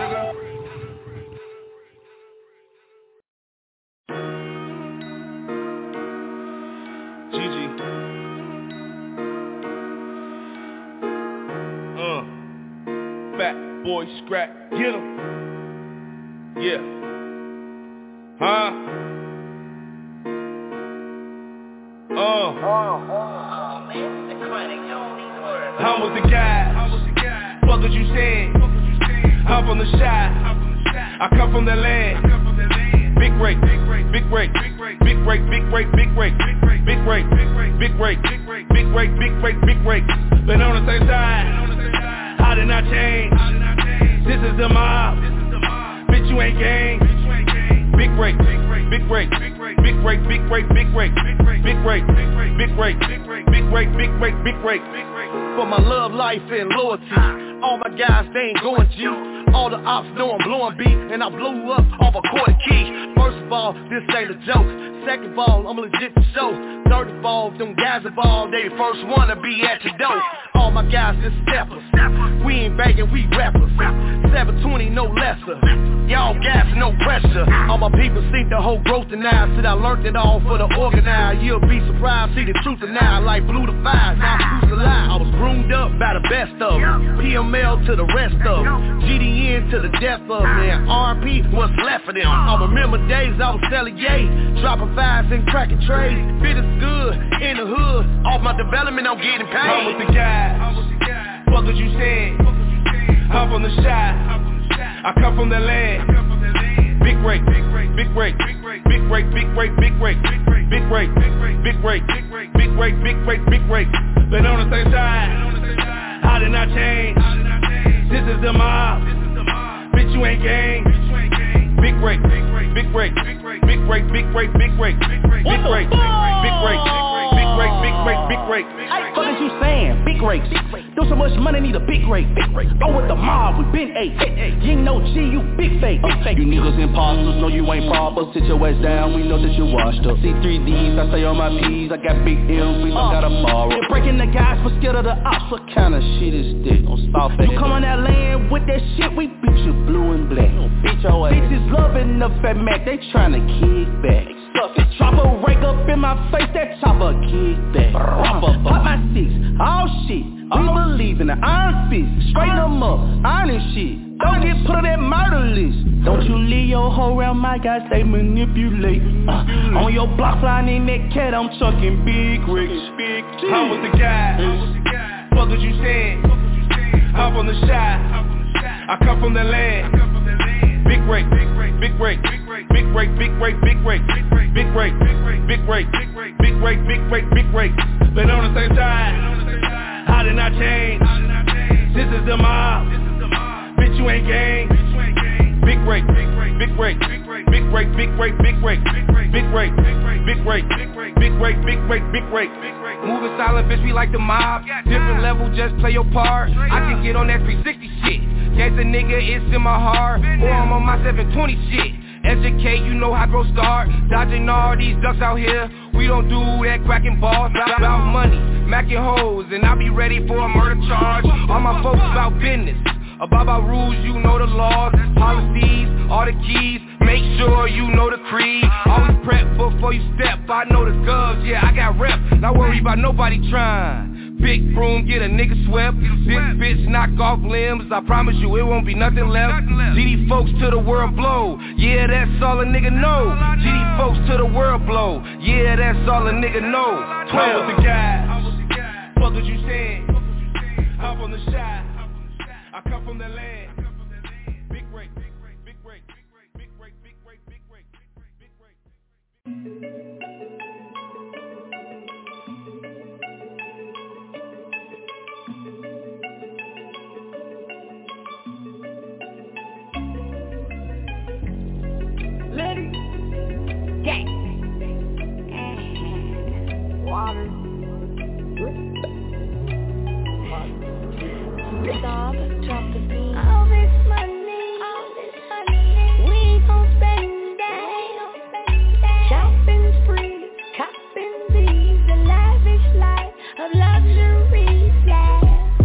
[SPEAKER 11] Gigi. Uh. Fat boy scrap, get him. Yeah. Huh? Uh. I was the guy. Fuck what you saying. I'm from the shy. I come from the land. Big rake, big rake, big rake, big rake, big rake, big rake, big rake, big rake, big rake, big rake, big rake, big rake. But on the same side, I did not change. This is the mob. Bitch, you ain't gang. Big rake, big rake, big rake, big rake, big rake, big rake, big rake, big rake, big rake, big rake, big rake, big rake.
[SPEAKER 20] For my love life and loyalty, all my guys, they ain't going to. All the ops know I'm blowing beat, and I blew up off a quarter key. First of all, this ain't a joke. Second of all, I'm legit for show. Third of all, them guys involved, they the first one to be at your door. All my guys just steppers. We ain't begging, we rappers. seven twenty, no lesser. y'all gas, no pressure. All my people seek the whole growth denied. Said I learned it all for the organized. You'll be surprised, see the truth now. Like blue to five, now who's the lie? I was groomed up by the best of them. P M L to the rest of them. G D N to the death of them. R P, what's left of them? I remember days I was selling yay, dropping fives and cracking trays. Fit is good, in the hood. Off my development, I'm getting paid.
[SPEAKER 7] I'm with the guys. Fuck what you said. I'm from the shot. I come from the land. Big rate, big rate, big rate, big rate, big rate, big rate, big rate, big rate, big rate, big rate, big rate, big rate, big rate. But on the same side, I did not change. This is the mob. Bitch, you ain't gang. Big rate, big rate, big rate, big rate, big rate, big rate, big rate, big rate, big rate, big rate, big rate, big rate, big rate.
[SPEAKER 21] What is you saying? Big rates. Do so much money, need a big rate. I'm with the mob, we been eight. You ain't no G, you big fake. You niggas imposters, know you ain't proper. Sit your ass down, we know that you washed up. C three D's, I say on my P's. I got big M's, we don't gotta borrow. You're breaking the guys for scared of the ops. What kind of shit is this? You come on that land with that shit, we beat you blue and black. Beat your ass. Bitches loving the fat Mac, they tryna kick back. Chopper rake up in my face, that chopper kick back. Pop my six, all shit. We believe in the iron fist. Straighten them up, iron shit. Don't get put on that murder list. Don't you leave your hoe around my guys, they manipulate. uh, On your block flying in that cat, I'm chucking big rigs.
[SPEAKER 7] I'm with the guys. Fuck what you said. I'm from the shot. I come from the land. Big rate, big rate, big rate, big rate, big rate, big rate, big rate, big rate, big rate, big rate, big rate, big rate, big rate, big rate. But on the same time, I did not change. This is the mob. Bitch, you ain't gang. Big rate, big rate, big rate, big rate, big rate, big rate, big rate, big rate, big rate, big rate, big rate, big rate, big rate.
[SPEAKER 10] Moving silent, bitch, we like the mob. Different level, just play your part. I can get on that three sixty shit. Gangsta nigga, it's in my heart. Or I'm on my seven twenty shit. Educate, you know how grow start. Dodging all these ducks out here. We don't do that cracking balls. About money, macking hoes, and I be ready for a murder charge. All my folks about business. About my rules, you know the laws, policies, all the keys. Make sure you know the creed. Always prep before you step. I know the govs, yeah, I got rep. Not worry about nobody trying. Big broom, get a nigga swept. This bitch knock off limbs. I promise you it won't be nothing left. G D folks to the world blow. Yeah, that's all a nigga know. G D folks to the world blow. Yeah, that's all a nigga know.
[SPEAKER 7] twelve with the guys. Fuck what you said. I'm from the shot. I come from the land. Big rate, big rate, big rate, big rate, big rate, big rate, big rate, big rate, big rate.
[SPEAKER 9] Water. Stop, drop the beat. All this money, all this money, we gon' spend that. Shopping spree, copping these, the lavish life of luxury, yeah.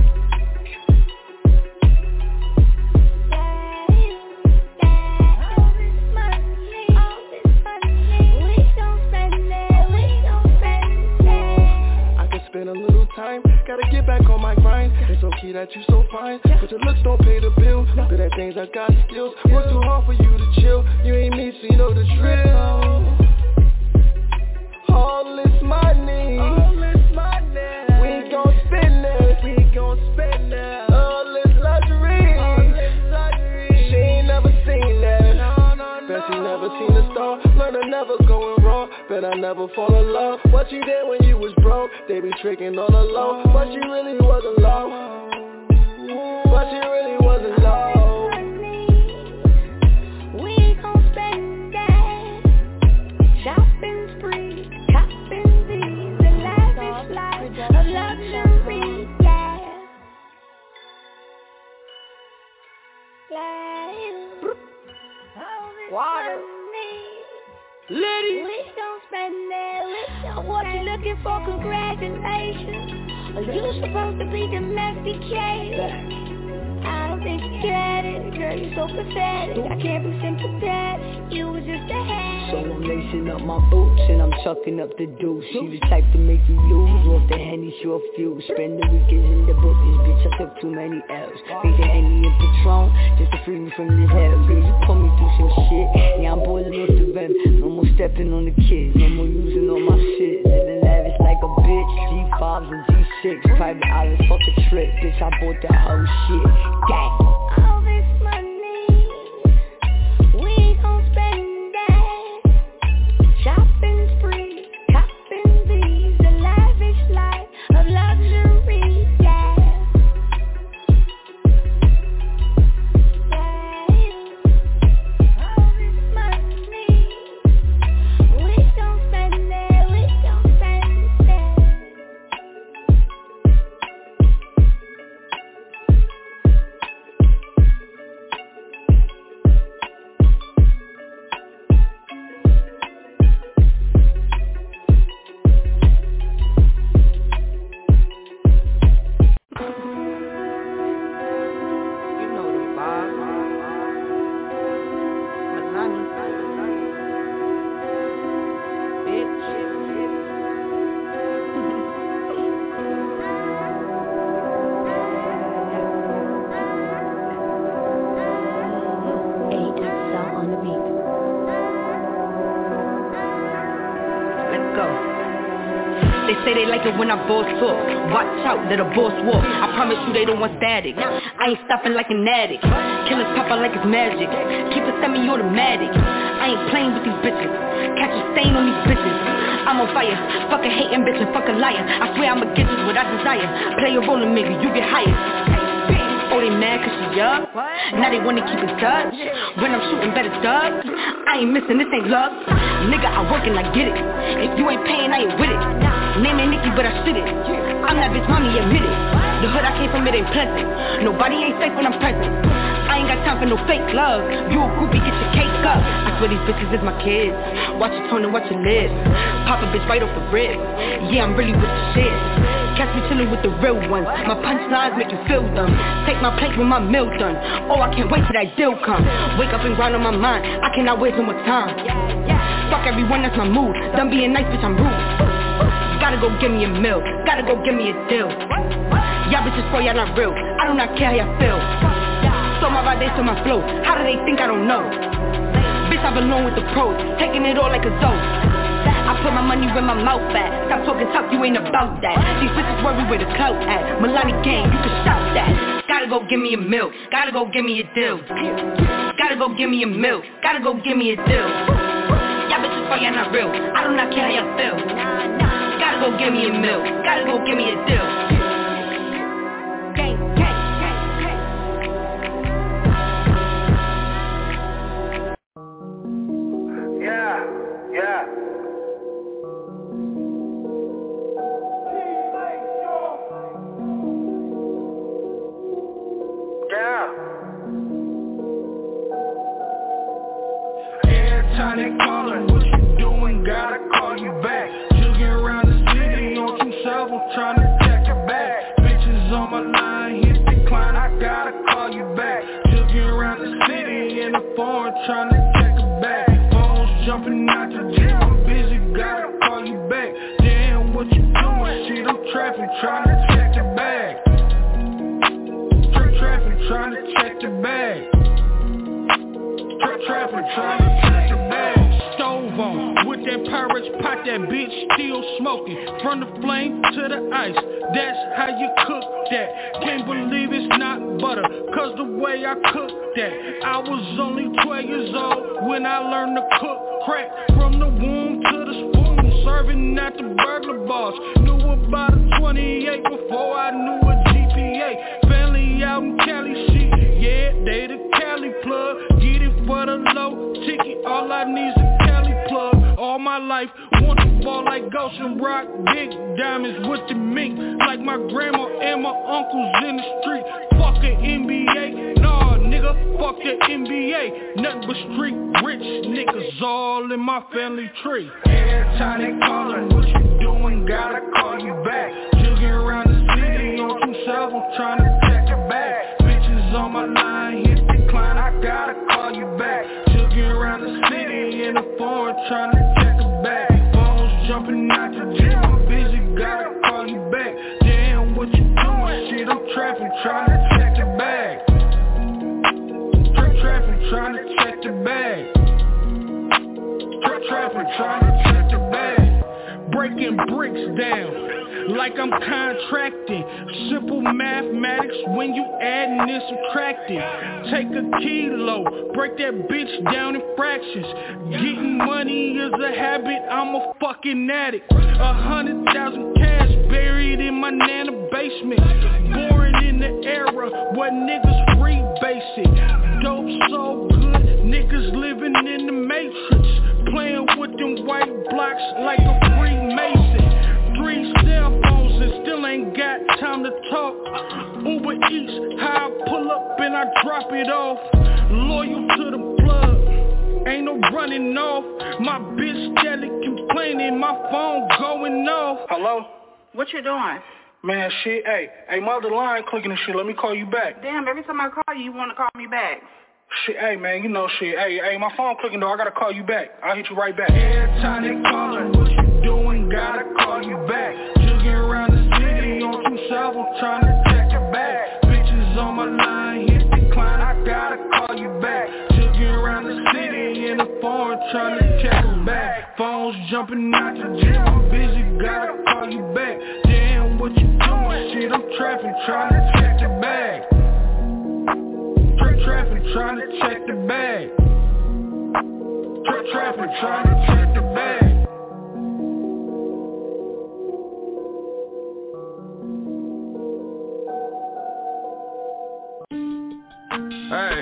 [SPEAKER 22] Spend a little time, gotta get back on my grind. It's okay that you so fine, but your looks don't pay the bill. Good at things, I got skills. Work too hard for you to chill. You ain't me, so you know the drill. All this money, all this money, we gon' spend it. We gon' spend it. All this luxury, all this luxury. She ain't never seen that. No, no, Bet she never seen a star. Learn to never going wrong. Bet I never fall in love. What you did when you was broke? They be tricking on the low. But you really wasn't low. But you really wasn't low.
[SPEAKER 9] We gon' spend that. Shopping spree, copping these, the lavish life of luxury, yeah. Water.
[SPEAKER 22] Liddy.
[SPEAKER 9] We gon' spend it, we gon' What you looking for, congratulations. Are you supposed to be domesticated? I don't think you get it. girl, you so pathetic. I can't be sympathetic. You was just a headache.
[SPEAKER 4] So I'm lacing up my boots and I'm chucking up the deuce. She the type to make you lose. Off the Henny, she a few. Spend the weekends in the book. This bitch, I took too many L's. Made the Henny and Patron just to free me from this hell. Girl, you put me through some shit. Yeah, I'm boiling off the rim. No more stepping on the kids. No more using all my shit. Living lavish like a bitch. G fives and G six. Private islands, fuck a trip. Bitch, I bought that whole shit. Gang.
[SPEAKER 9] All this money, we gon' spend that. Shopping spree, copping these, the lavish life of luxury, yeah. Yeah. All this money, we gon' spend that, we gon' spend that.
[SPEAKER 5] When I boss talk, watch out, let a boss walk. I promise you they don't want static. I ain't stopping like an addict. Killers pop out like it's magic. Keep it semi-automatic. I ain't playing with these bitches. Catch a stain on these bitches. I'm on fire. Fuck a hating bitch and fuck a liar. I swear I'ma get this what I desire. Play a role and maybe you get hired. Oh, they mad cause she young? Now they wanna keep in touch. When I'm shooting better dubs. I ain't missing, this ain't love. Nigga, I work and I get it. If you ain't paying, I ain't with it. Name ain't Nicki, but I shit it. I'm that bitch, mommy, admit it. The hood I came from, it ain't pleasant. Nobody ain't safe when I'm present. I ain't got time for no fake love. You a groupie, get your cake up. I swear these bitches is my kids. Watch your tone and watch your lips. Pop a bitch right off the rib. Yeah, I'm really with the shit. Catch me chillin' with the real ones. My punchlines make you feel them. Take my plate with my meal done. Oh, I can't wait till that deal come. Wake up and grind on my mind. I cannot waste no more time. Fuck everyone, that's my mood. Done being nice, bitch, I'm rude. Gotta go give me a meal. Gotta go give me a deal. Y'all bitches for y'all not real. I do not care how y'all feel. So my body, so my flow. How do they think I don't know? Bitch, I belong with the pros. Taking it all like a zoo. I put my money where my mouth at. Stop talking tough, you ain't about that. These bitches worry where the clout at. Milani gang, you can stop that. Gotta go give me a meal. Gotta go give me a deal. Gotta go give me a meal. Gotta go give me a deal. Y'all bitches for y'all not real. I do not care how y'all feel. Gotta go give me a meal. Gotta go give me a deal. Gang, gang, gang, gang.
[SPEAKER 22] Yeah, yeah. Yeah.
[SPEAKER 12] Every time they callin', what you doing? Gotta call you back. Jugging around the city on two seven, trying to check your back. Bitches on my line, hit decline, I gotta call you back. Jugging around the city in the phone, trying to check your back. Phones jumping out the gym, I'm busy, gotta call you back. Damn, what you doing? Shit, I'm trapping, trying to check your bag. Traffic, trying to check the bag. Traffic, trying to check the bag. Stove on, with that Pirates pot, that bitch still smoking. From the flame to the ice, that's how you cook that. Can't believe it's not butter, cause the way I cook that. I was only twelve years old when I learned to cook crack. From the womb to the spoon, serving at the burglar bars. Knew about a twenty-eight before I knew a G P A. Family out in Cali, shit, yeah, they the Cali plug. Get it for the low ticket, all I need's a Cali plug. All my life, want to ball like Ghost and rock big diamonds with the mink. Like my grandma and my uncles in the street. Fuck the N B A, nah nigga, fuck the N B A. Nothing but street rich niggas all in my family tree. Every time they callin', what you doing? Gotta call you back. Jugging around the city on two seven, trying to check your bag. Bitches on my line, hit the
[SPEAKER 1] decline, I gotta call you back. Jugging around the city in a foreign, trying to check the bag. Phones jumping out the gym, I'm busy, gotta call you back. Damn, what you doing? Shit, I'm trapping, trying to check the bag. Trapping, trying to check the bag. Trapping, trying to check the bag. Breaking bricks down like I'm contracting. Simple mathematics when you adding and subtracting. Take a kilo, break that bitch down in fractions. Getting money is a habit, I'm a fucking addict. A hundred thousand cash buried in my nana basement. Born in the era where niggas free basic. Dope so good, niggas living in the matrix. Playing with them white blocks like a Freemason. Three cell phones and still ain't got time to talk. Uber Eats, how I pull up and I drop it off. Loyal to the plug, ain't no running off. My bitch steady complaining, my phone going off.
[SPEAKER 6] Hello? What you doing?
[SPEAKER 1] Man, shit, hey, hey, my other line clicking and shit, let me call you back.
[SPEAKER 6] Damn, every time I call you, you wanna call me back.
[SPEAKER 1] Shit, hey man, you know shit, hey, hey, my phone clicking though, I gotta call you back. I'll hit you right back. Every time they callin', what you doing, gotta call you back. Jugging around the city on two south, I'm trying to check your bag. Bitches on my line, hit decline, I gotta call you back. Jugging around the city in the foreign, trying to check your bag. Phones jumping out the gym, I'm busy, gotta call you back. Damn, what you doing, shit, I'm trapping, trying to check the bag. Traffic, trying to check the bag. Traffic, trying to check the bag.
[SPEAKER 6] Hey,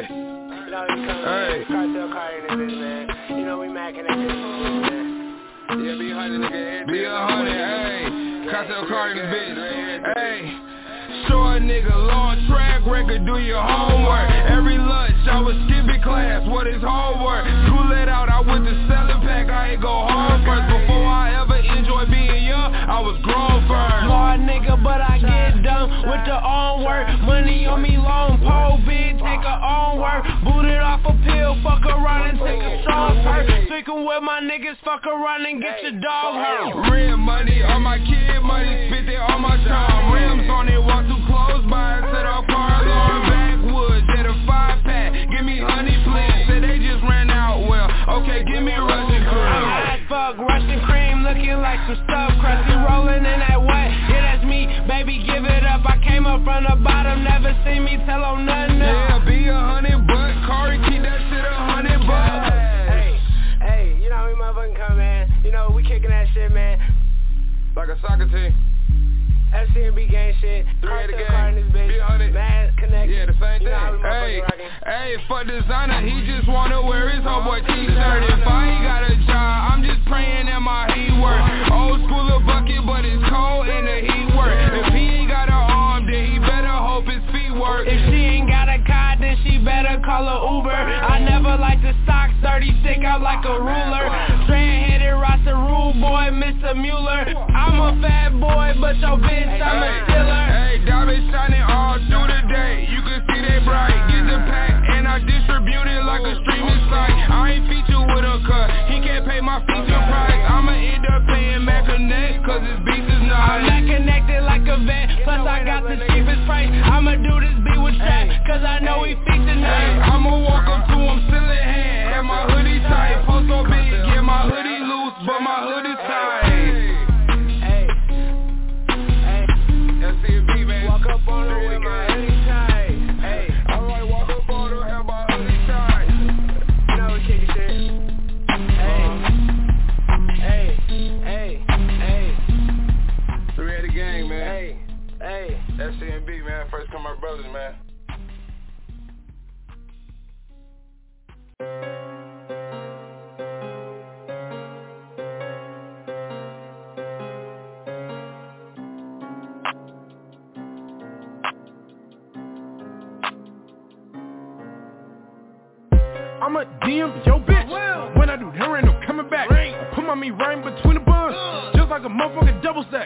[SPEAKER 6] hey, cartel car in this bitch, man. You know we macking that bitch, man.
[SPEAKER 12] Yeah, be a hundred, nigga. Be a hundred, hey. Cartel car in this bitch, hey. Short nigga, long track record, do your homework. Every lunch, I was skipping class, what is homework? School it out, I went to selling pack, I ain't go home first. Before I ever enjoyed being young, I was grown first.
[SPEAKER 21] Smart nigga, but I get done with the own work. Money on me long, pole big, take her own work. Booted off a pill, fuck around and take a strong hurt. Sticking with my niggas, fuck around and get your dog hurt.
[SPEAKER 12] Rent money, on my kid money, spit it on my charm. Rims on it, walk too close by, set off cars on backwoods, at a five pack. Give me honey, please. Said they just ran out. Well, okay, give me Russian cream.
[SPEAKER 21] I'm hot as fuck, Russian cream, looking like some stuff. Crusty rolling in that wet. Yeah, that's me, baby, give it up. I came up from the bottom, never seen me tell on nothing.
[SPEAKER 12] Yeah, be a hundred buck, Corey, keep that shit a hundred bucks.
[SPEAKER 6] Hey, hey, you know how we motherfucking come, man. You know we kicking that shit, man.
[SPEAKER 12] Like a soccer team.
[SPEAKER 6] F C M B gang shit, cartel car in this bitch, mad connect.
[SPEAKER 12] Yeah, the same thing. Hey, hey, for designer, he just wanna wear his homeboy t-shirt. If I ain't got a job, I'm just praying that my heat work. Old school a bucket, but it's cold and the heat work. If he ain't got an arm, then he better hope his feet work.
[SPEAKER 21] If she ain't got a car, then she better call her Uber. I never like the stock, thirty stick out like a ruler. Strand-headed roster rule boy, Mister Mueller. I'm a fat boy, but your bitch, I'm a killer.
[SPEAKER 12] Hey, diamonds shining all through the day. You can see they bright. Get the pack and I distribute it like a streaming site. I ain't featured with a cut. He can't pay my feature price. I'ma end up paying Mac Connect, cause his beats is nice.
[SPEAKER 21] I'm not connected like a vet, plus I got the cheapest price. I'ma do this beat with trap, cause I know he featured nice.
[SPEAKER 12] I'ma walk up to him, still in hand, have my hoodie tight. Post so big, get my hoodie loose, but my hoodie tight.
[SPEAKER 6] Walk up on her with my hoodie tight. Hey,
[SPEAKER 12] alright, walk up on her, have my hoodie tight.
[SPEAKER 6] You know we kicking shit. Hey, hey, hey, hey.
[SPEAKER 12] Three at the gang, man.
[SPEAKER 6] Hey, hey.
[SPEAKER 12] F C M B, man. First come our brothers, man.
[SPEAKER 1] I'ma D M yo bitch. When I do, there ain't no coming back. I put my me right in between the buns, just like a motherfucking double stack.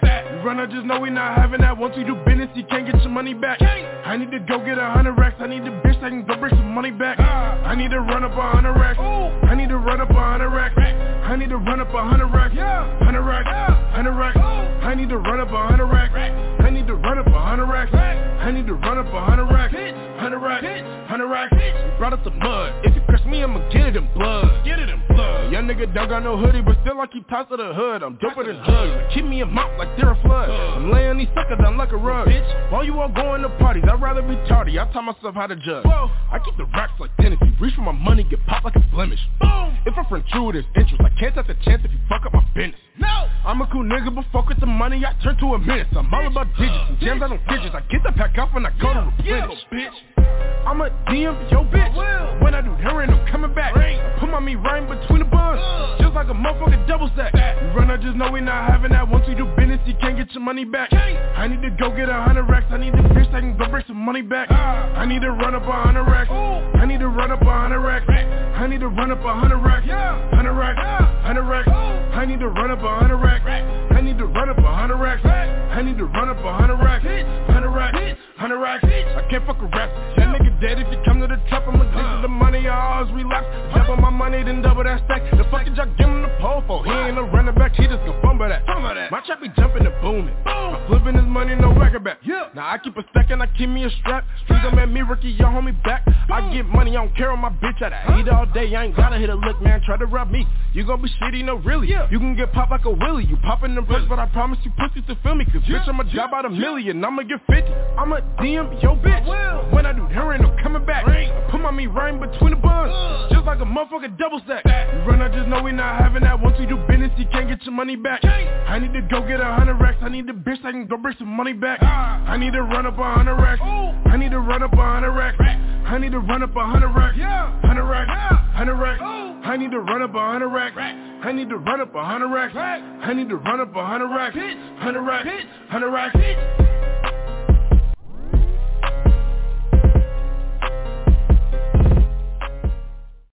[SPEAKER 1] run, I just know we not having that. Once you do business, you can't get your money back. I need to go get a hundred racks. I need the bitch that can go bring some money back. I need to run up a hundred racks. I need to run up a hundred racks. I need to run up a hundred racks. Hundred racks. Hundred racks. I need to run up a hundred racks. I need to run up a hundred racks. I need to run up a hundred racks. Hundred racks. Hundred racks. We brought up the mud. If you press me, I'ma get it in blood. Get it in blood. Young nigga don't got no hoodie, but still I keep tops of the hood. I'm doper than drugs. Keep me a mop like they're a flood. I'm laying these suckers down like a rug. Bitch, while you all going to parties, I'd rather be tardy. I taught myself how to judge. Whoa. I keep the racks like Tennessee. Reach for my money, get popped like a blemish. Boom. If a friend true with his interest, I can't take the chance if you fuck up my business. No. I'm a cool nigga, but fuck with the money, I turn to a menace. I'm all about digits and jams, I don't digits. I get the pack off when I go to replenish. Bitch, I'm a D M, yo bitch. When I do hearing, I'm coming back. I put my meat right in between the buns, just like a motherfucking double stack. You run, I just know we not having that. Once you do business, you can't get your money back. I need to go get a hundred racks. I need the bitch that can go bring some money back. I need to run up a hundred racks. I need to run up a hundred racks. I need to run up a hundred racks. Hundred racks. Hundred racks. I need to run up a hundred racks. I need to run up a hundred racks. I need to run up a hundred racks. Hundred racks. Hundred racks. I can't fuck a rap. That nigga dead if you come to the top. I'm addicted to the money. I always relapse. Double my money, then double that stack. The fuck did y'all give him the pole for? He ain't no running back. He just gon' fumble that. My trap be jumping and booming. I'm flipping his money, no record back. Now I keep a stack and I keep me a strap. Please don't make me Ricky, y'all hold me back. I get money, I don't care on my bitch. I eat all day, I ain't gotta hit a lick, man. Try to rob me, you gon' be shitty, no really. You can get popped like a willy. You poppin' them bricks, but I promise you pussies to feel me. Cause bitch, I'ma drop out a million, I'ma get fifty. I'ma D M, yo bitch. When I do hearing, I'm coming back. I put my meat right in between the buns, just like a motherfucking double stack. You run, I just know we not having that. Once you do business, you can't get your money back. I need to go get a hundred racks. I need the bitch that can go bring some money back. I need to run up a hundred racks. I need to run up a hundred racks. I need to run up a hundred racks. Hundred racks. Hundred racks. I need to run up a hundred racks. I need to run up a hundred racks. I need to run up a hundred racks. Hundred racks. Hundred racks.